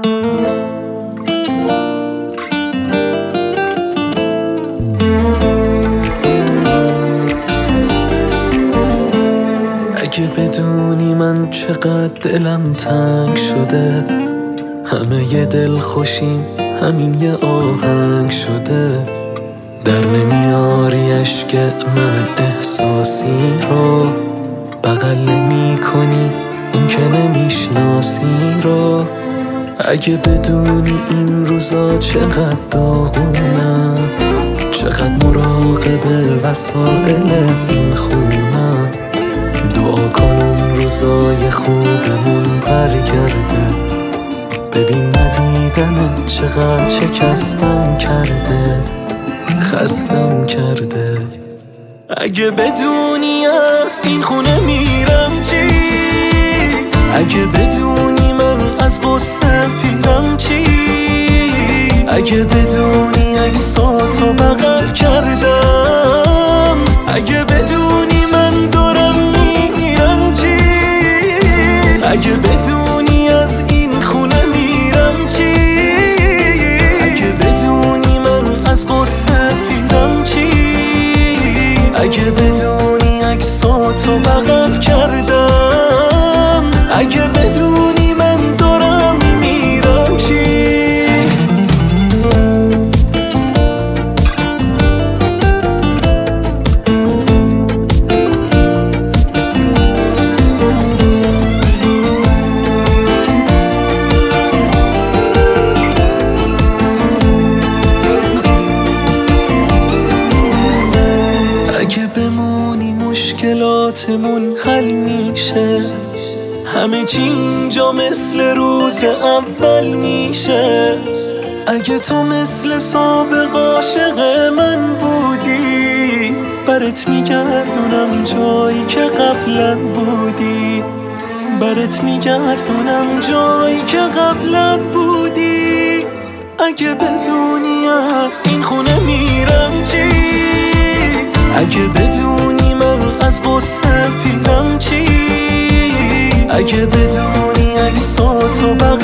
اگه بدونی من چقدر دلم تنگ شده، همه ی دل خوشیم همین یه آهنگ شده. در نمیاری اشک من احساسی رو، بغل نمی کنی اون که نمیشناسی رو. اگه بدونی این روزا چقدر داغونم، چقدر مراقب وسایل این خونم، دعا کن اون روزای خوبمون برگرده. ببین ندیدن چقدر شکستم کرده، خستم کرده. اگه بدونی از این خونه میرم چی، اگه بدونی من از غصه پیرم چی، اگه بدونی عکساتو بغل کردم، اگه بدونی من دارم میرم چی، اگه بدونی از این خونه میرم چی، اگه بدونی من از غصه پیرم چی، اگه بدونی عکساتو بغل کردم، اگه بدونی من دارم میرم چی. اگه بمونی مشکلاتمون حل میشه، همه چی اینجا مثل روز اول میشه. اگه تو مثل سابق عاشق من بودی، برات میگردونم جایی که قبلا بودی، برات میگردونم جایی که قبلا بودی. اگه بدونی از این خونه میرم چی، اگه بدونی من از غصه پیرم چی، اگه بدونی عکساتو